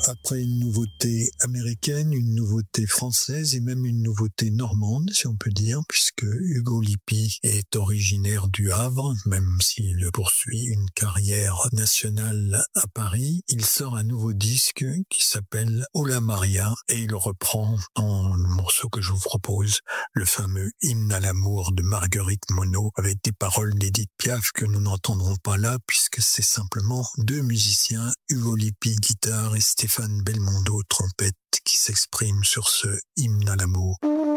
Après une nouveauté américaine, une nouveauté française et même une nouveauté normande, si on peut dire, puisque Hugo Lippi est originaire du Havre, même s'il poursuit une carrière nationale à Paris. Il sort un nouveau disque qui s'appelle Ola Maria et il reprend en le morceau que je vous propose, le fameux hymne à l'amour de Marguerite Monod avec des paroles d'Édith Piaf que nous n'entendrons pas là puisque c'est simplement deux musiciens, Hugo Lippi guitare et Stéphane Belmondo trompette qui s'exprime sur ce hymne à l'amour.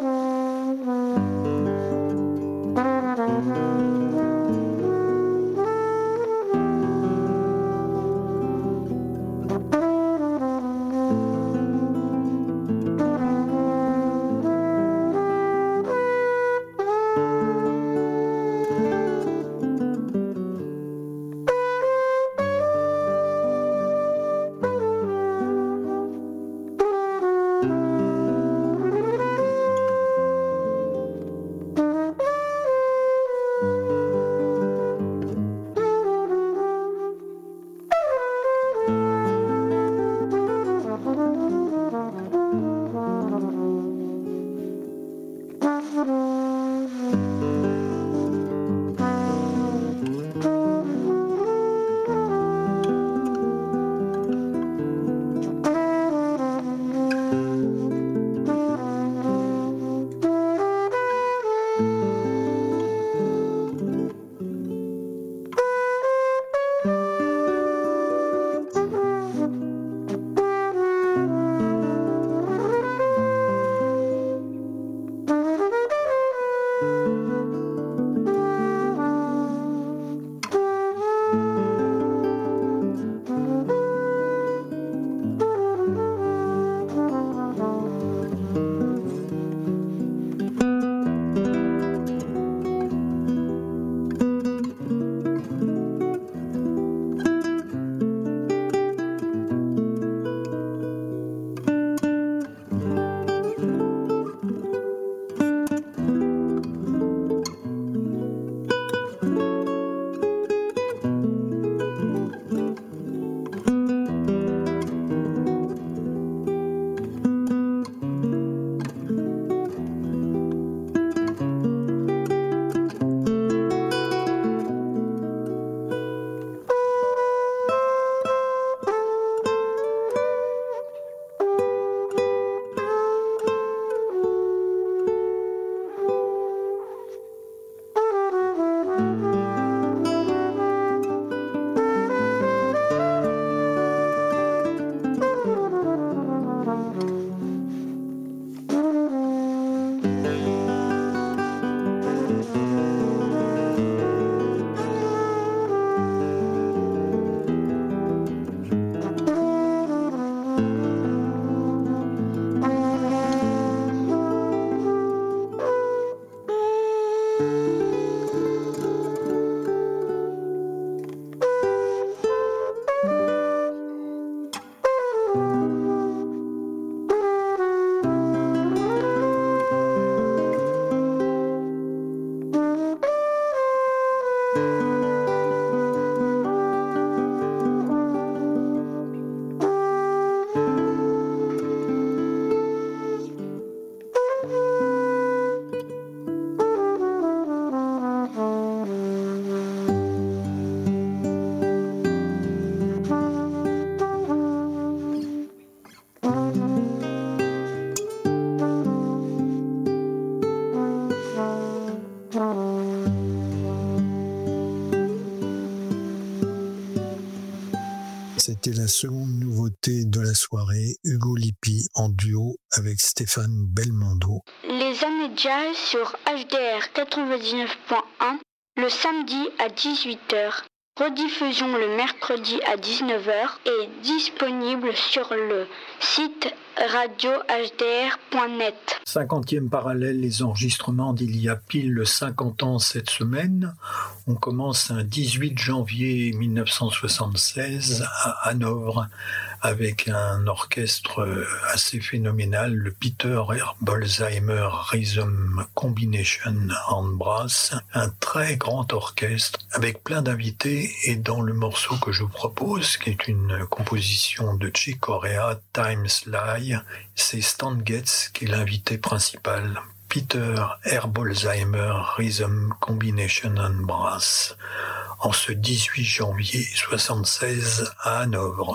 C'était la seconde nouveauté de la soirée, Hugo Lippi en duo avec Stéphane Belmondo. Les années jazz sur HDR 99.1 le samedi à 18h. Rediffusion le mercredi à 19h et disponible sur le site radiohdr.net. 50e parallèle, les enregistrements d'il y a pile 50 ans cette semaine. On commence un 18 janvier 1976 à Hanovre avec un orchestre assez phénoménal, le Peter Bolsheimer Rhythm Combination en brass, un très grand orchestre avec plein d'invités, et dans le morceau que je vous propose, qui est une composition de Chick Corea, Time Sly, c'est Stan Getz qui est l'invité principal. Peter Bolsheimer Rhythm Combination and Brass, en ce 18 janvier 1976 à Hanovre.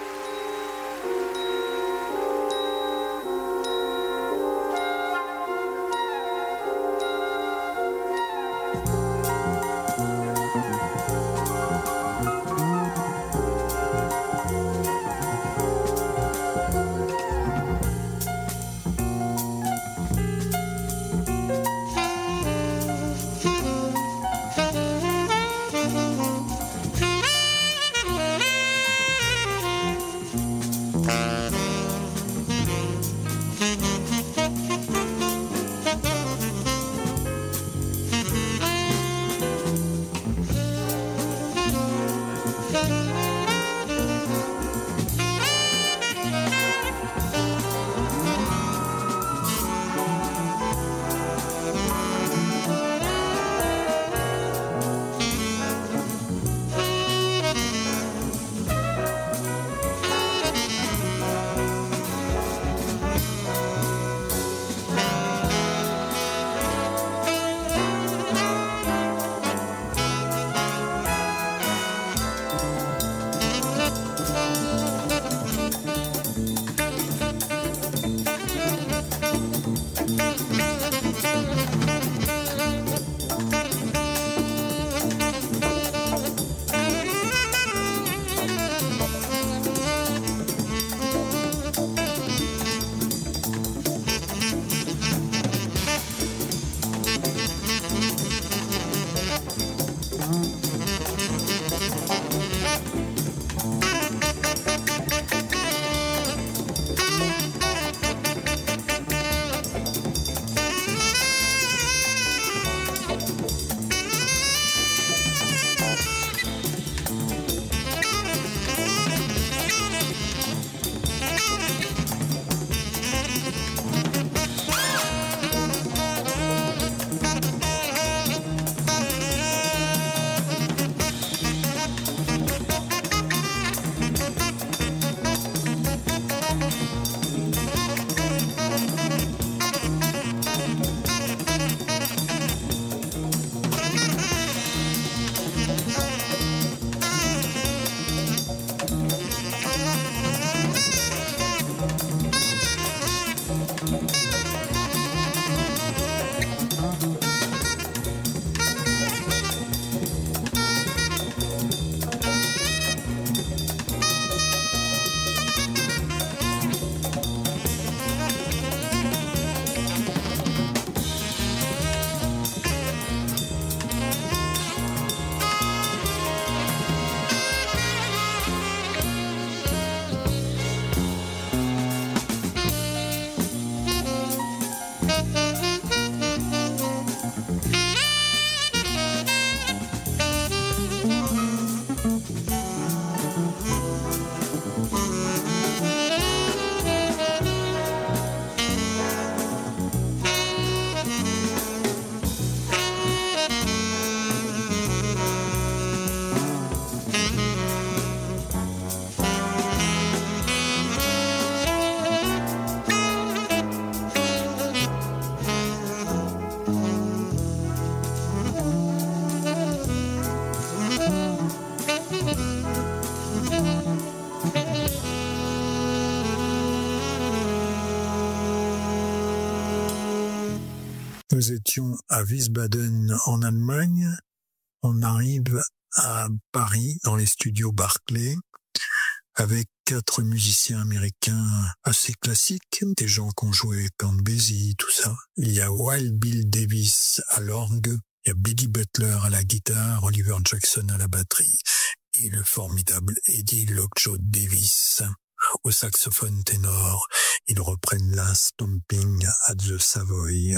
Nous étions à Wiesbaden en Allemagne. On arrive à Paris dans les studios Barclay avec 4 musiciens américains assez classiques, des gens qui ont joué Count Basie, tout ça. Il y a Wild Bill Davis à l'orgue, il y a Billy Butler à la guitare, Oliver Jackson à la batterie et le formidable Eddie Lockjaw Davis au saxophone ténor. Ils reprennent la Stomping at the Savoy.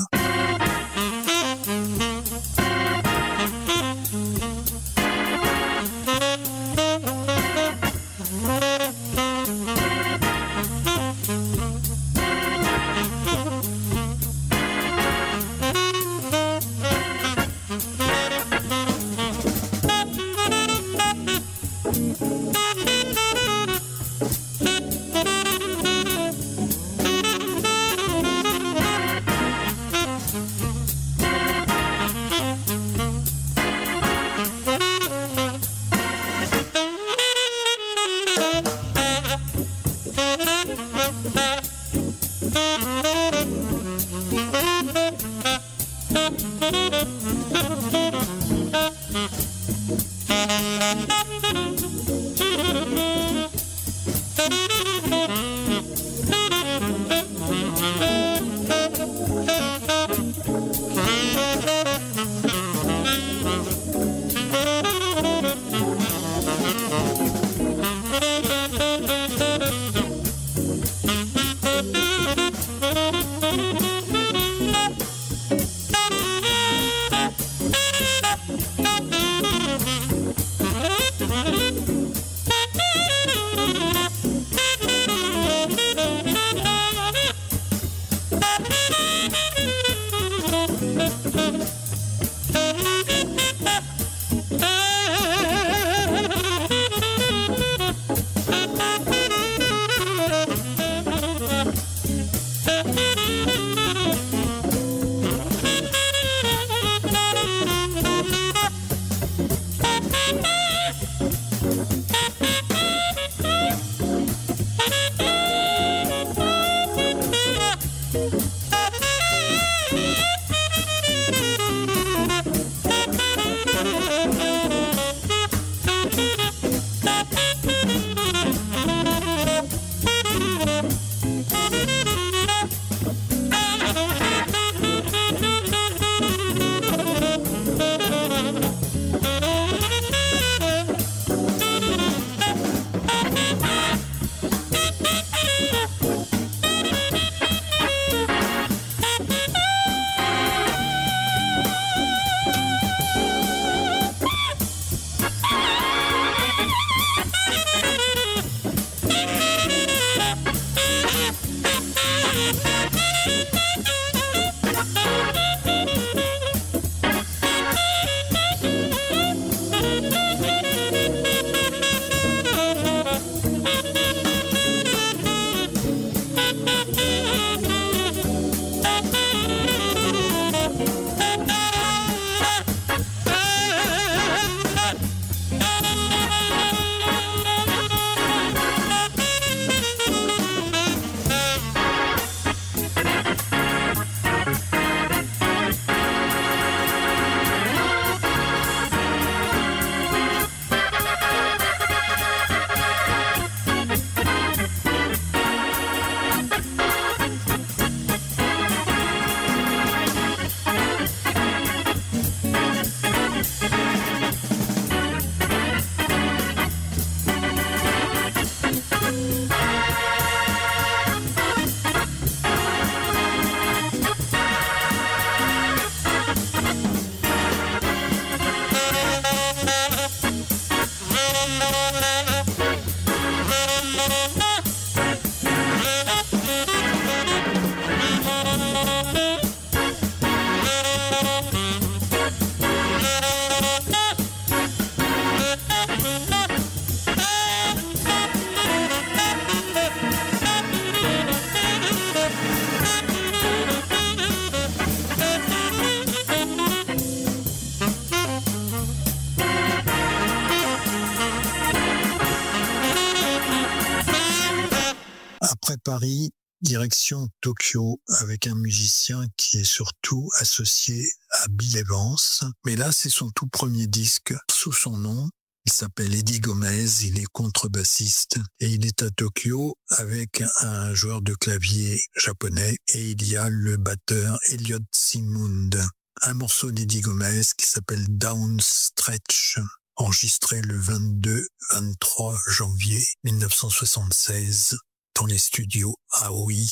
Après Paris, direction Tokyo avec un musicien qui est surtout associé à Bill Evans. Mais là, c'est son tout premier disque sous son nom. Il s'appelle Eddie Gomez, il est contrebassiste et il est à Tokyo avec un joueur de clavier japonais et il y a le batteur Elliot Simund. Un morceau d'Eddie Gomez qui s'appelle Down Stretch, enregistré le 22-23 janvier 1976 dans les studios Aoi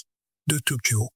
de Tokyo.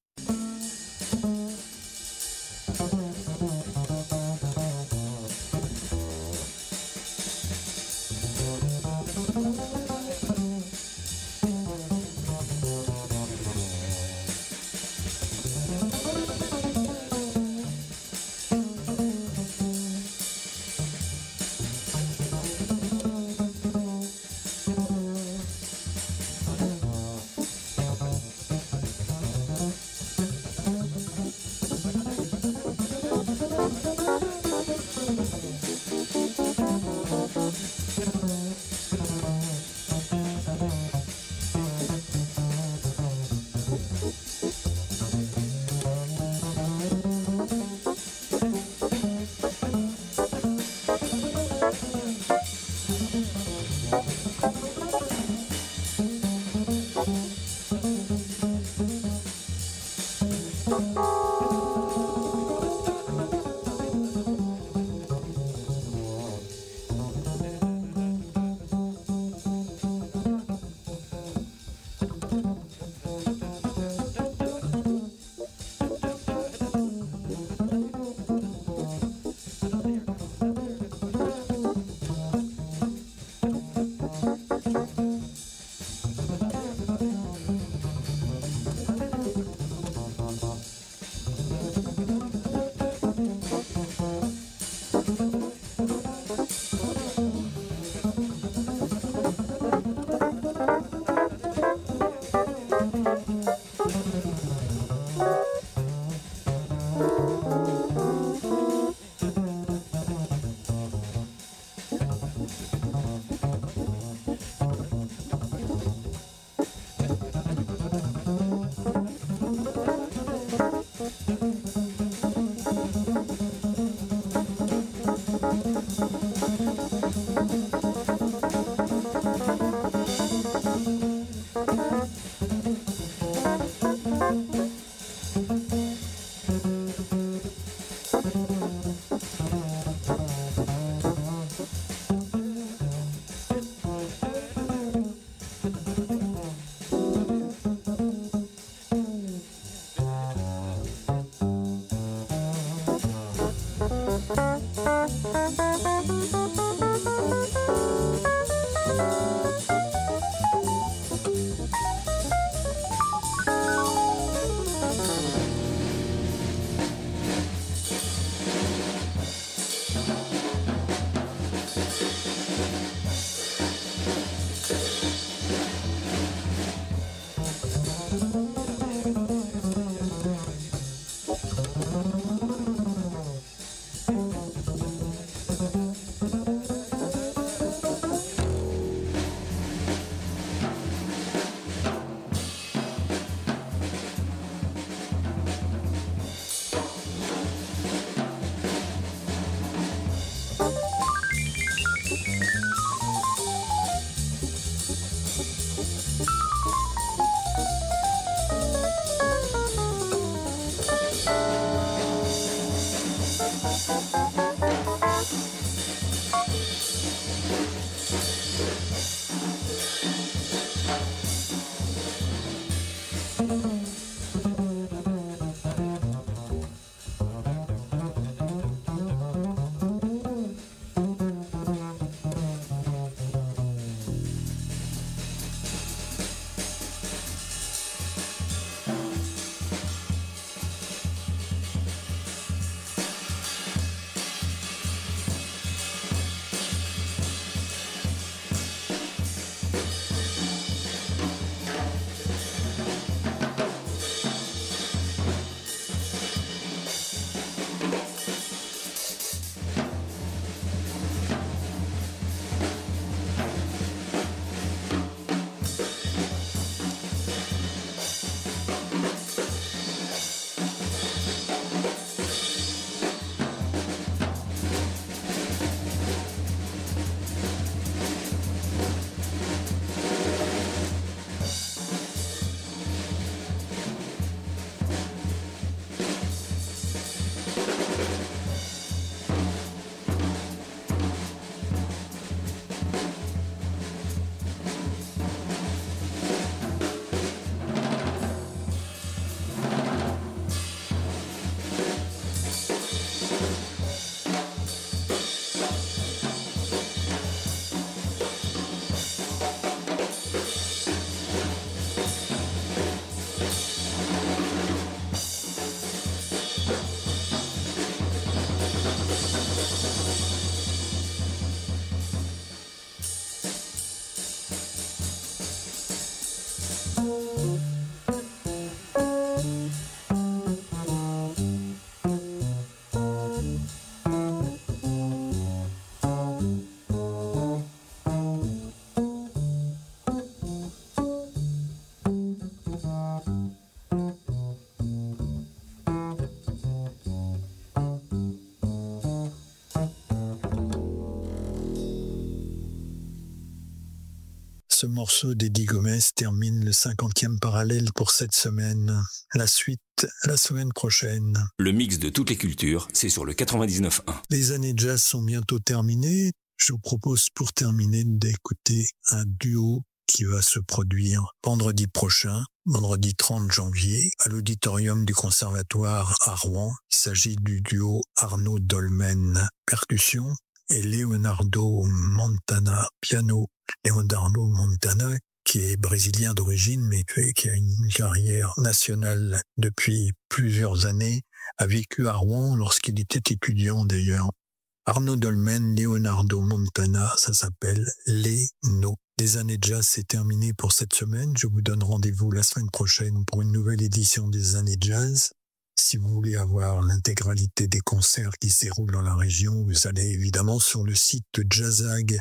Ce morceau d'Eddie Gomez termine le 50e parallèle pour cette semaine. La suite, la semaine prochaine. Le mix de toutes les cultures, c'est sur le 99.1. Les années jazz sont bientôt terminées. Je vous propose pour terminer d'écouter un duo qui va se produire vendredi prochain, vendredi 30 janvier, à l'auditorium du Conservatoire à Rouen. Il s'agit du duo Arnaud Dolmen, percussion, et Leonardo Montana, piano. Leonardo Montana, qui est brésilien d'origine, mais qui a une carrière nationale depuis plusieurs années, a vécu à Rouen lorsqu'il était étudiant d'ailleurs. Arnaud Dolmen, Leonardo Montana, ça s'appelle Leno. Les années jazz, c'est terminé pour cette semaine. Je vous donne rendez-vous la semaine prochaine pour une nouvelle édition des années jazz. Si vous voulez avoir l'intégralité des concerts qui se déroulent dans la région, vous allez évidemment sur le site Jazzag,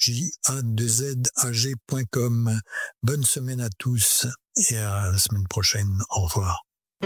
jazag.com. Bonne semaine à tous et à la semaine prochaine. Au revoir.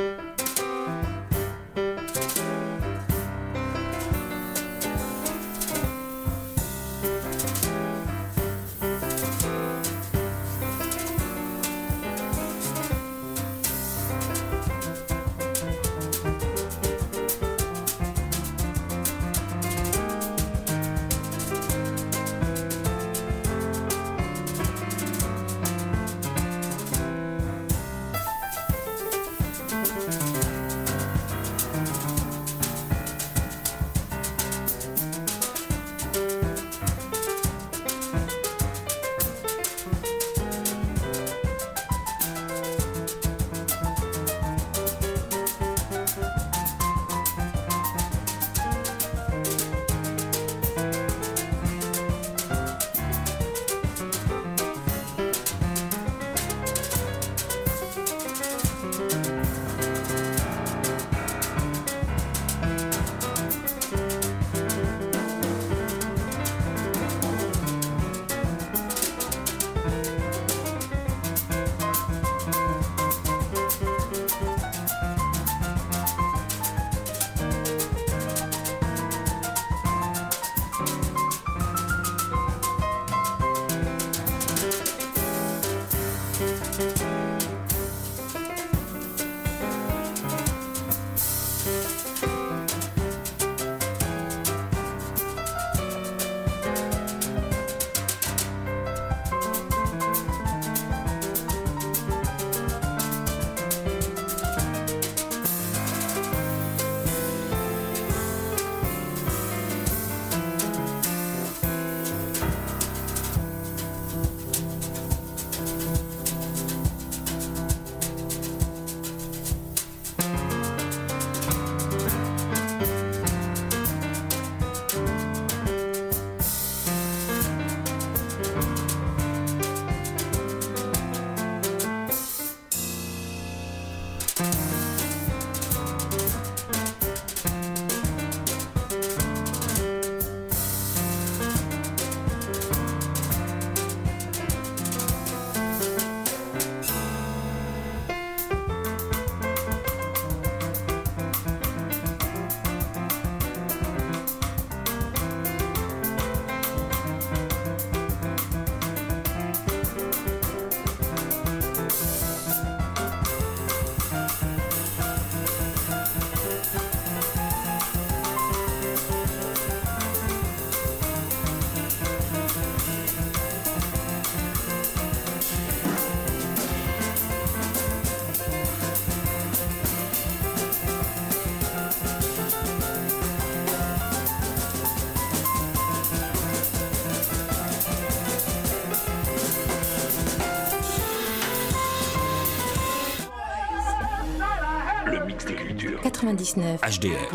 Le mix des cultures. 99. HDR.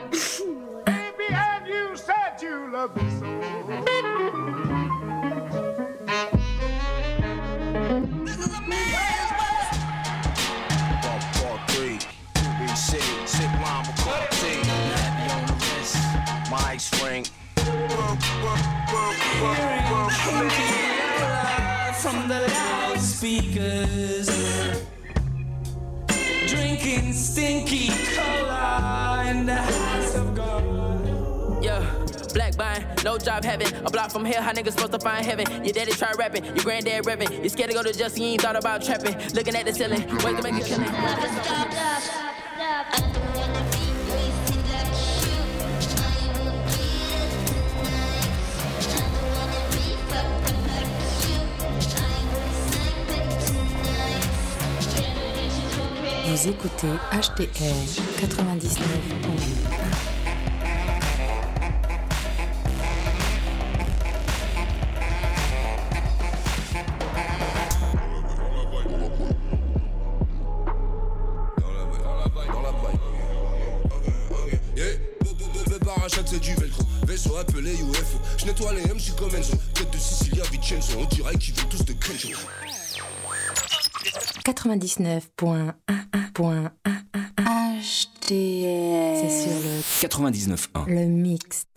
From the loudspeakers, drinking stinky cola in the house of God. Yeah, black buying, no job having. A block from here, how niggas supposed to find heaven? Your daddy try rapping, your granddad rapping. You scared to go to Justin, you ain't thought about trapping. Looking at the ceiling, ways to make a killing. Vous écoutez HDR 99. C'est du velcro, vaisseau appelé UFO. Je nettoie les MC comme Enzo. Tête de Sicilia, Vincenzo. On dirait qu'ils veulent tous de Kenjo. 99.11 HDR. C'est sur le 99.1. Le mixte.